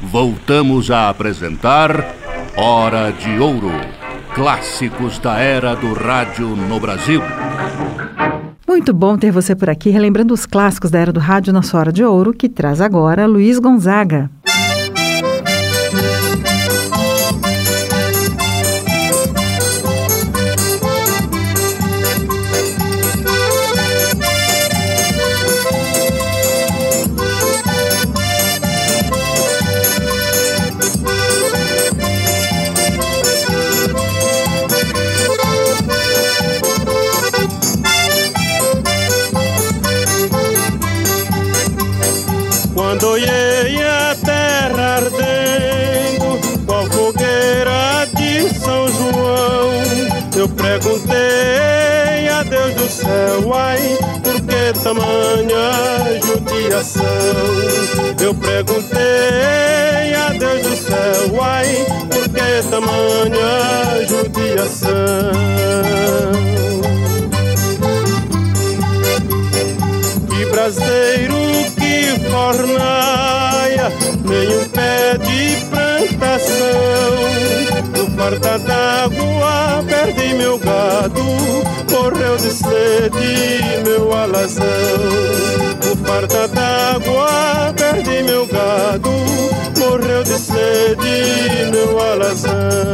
voltamos a apresentar Hora de Ouro, clássicos da era do rádio no Brasil. Muito bom ter você por aqui, relembrando os clássicos da era do rádio na sua Hora de Ouro, que traz agora Luiz Gonzaga. Quando olhei a terra ardendo, qual fogueira de São João, eu perguntei a Deus do céu, ai, por que tamanha judiação? Eu perguntei a Deus do céu, ai, por que tamanha judiação? Que braseiro fornaia, nem um pé de plantação. No farta d'água perdi meu gado, morreu de sede meu alazão. No farta d'água perdi meu gado, morreu de sede meu alazão.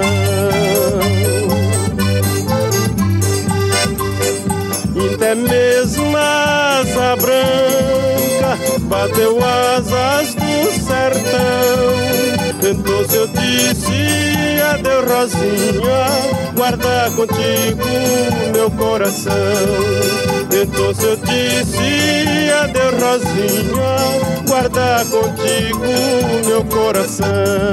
Até mesmo a asa branca bateu asas do sertão. Então eu disse adeus Rosinha, guarda contigo meu coração. Então eu disse adeus Rosinha, guarda contigo meu coração.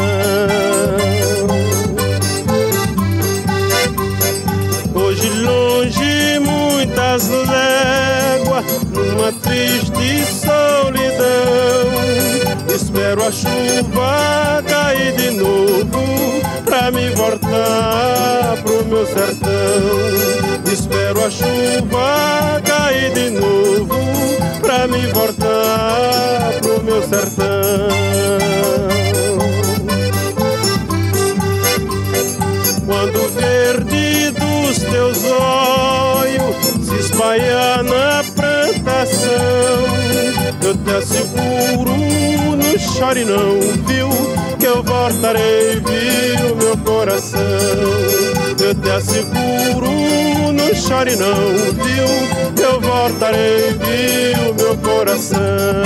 Hoje longe muitas léguas, numa triste solidão, espero a chuva cair de novo pra me voltar pro meu sertão. Espero a chuva cair de novo pra me voltar pro meu sertão. Quando o verde dos teus olhos se espalhar na plantação, eu te asseguro, não chore não, viu, que eu voltarei, viu, meu coração. Eu te asseguro, não chore não, viu, que eu voltarei, viu, meu coração.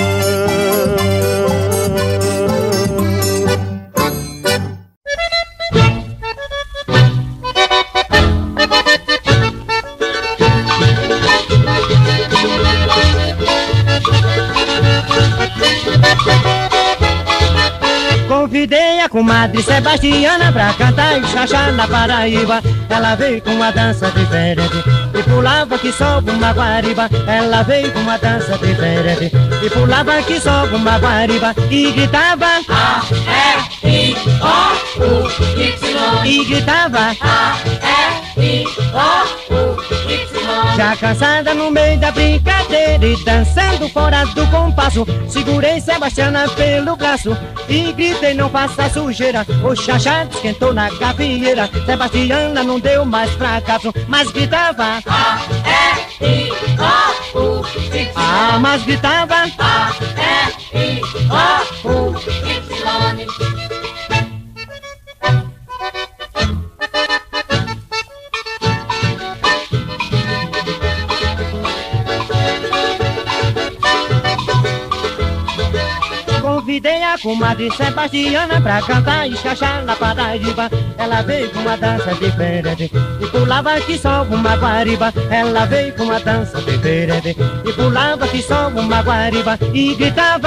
Convidei a comadre Sebastiana pra cantar e xaxá na Paraíba. Ela veio com uma dança diferente e pulava que só uma guariba. Ela veio com uma dança diferente e pulava que só uma guariba. E gritava A-R-I-O-U-Y. E gritava A-R-I-O-U-Y. Já cansada no meio da brincadeira e dançando fora do compasso, segurei Sebastiana pelo braço e gritei, não faça sujeira. O xaxá esquentou na gafieira, Sebastiana não deu mais fracasso, mas gritava A-R-I-O-U-Y. Ah, mas gritava A-R-I-O-U-Y. Convidei a comadre Sebastiana pra cantar e xaxá na Paraíba. Ela veio com uma dança diferente e pulava que só uma guariba. Ela veio com uma dança diferente e pulava que só uma guariba. E gritava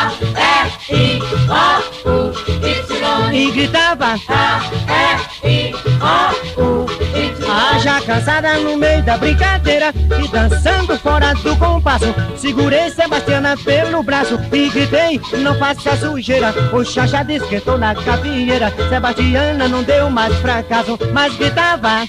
A-R-I-O-U-Y. E gritava A-R-I-O-U-Y. Ah, já cansada no meio da brincadeira e dançando fora do compasso, segurei Sebastiana pelo braço e gritei, não faça sujeira. O xaxá esquentou na gafieira, Sebastiana não deu mais fracasso, mas gritava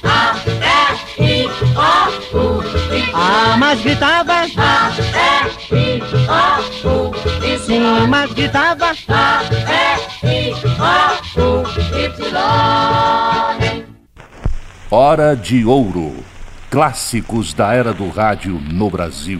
A-R-I-O-U-Y. Ah, mas gritava A-R-I-O-U-Y. Sim, mas gritava A-R-I-O-U-Y. R-I-O-U-Y. Hora de Ouro. Clássicos da era do rádio no Brasil.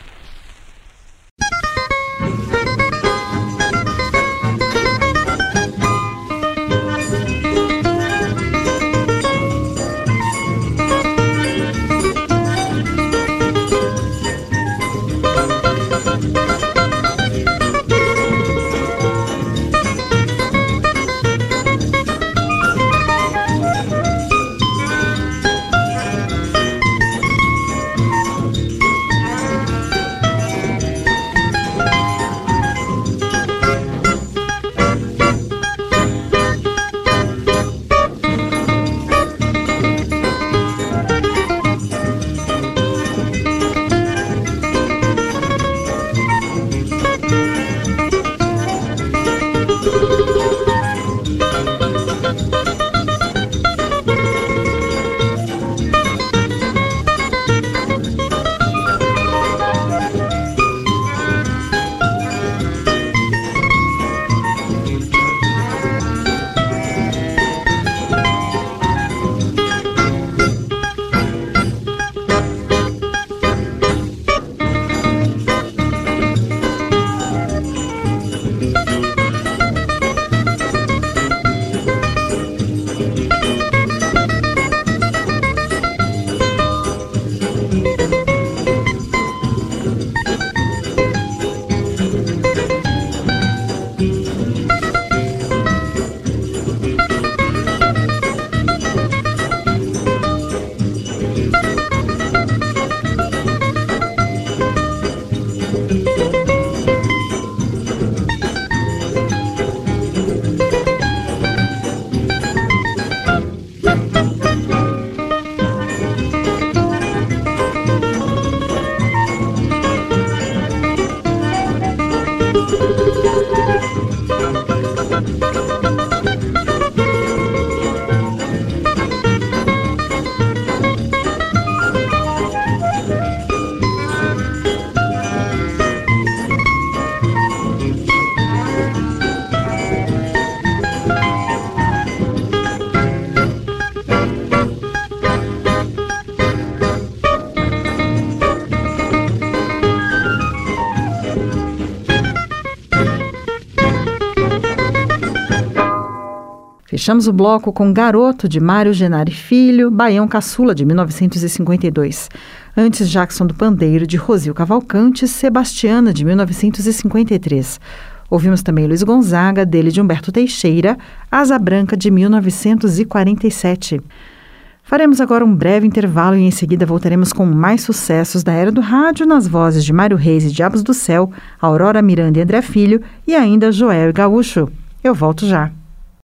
Fechamos o bloco com Garoto, de Mário Genari Filho, Baião Caçula, de 1952. Antes, Jackson do Pandeiro, de Rosil Cavalcante, Sebastiana, de 1953. Ouvimos também Luiz Gonzaga, dele de Humberto Teixeira, Asa Branca, de 1947. Faremos agora um breve intervalo e em seguida voltaremos com mais sucessos da era do rádio nas vozes de Mário Reis e Diabos do Céu, Aurora Miranda e André Filho e ainda Joel e Gaúcho. Eu volto já.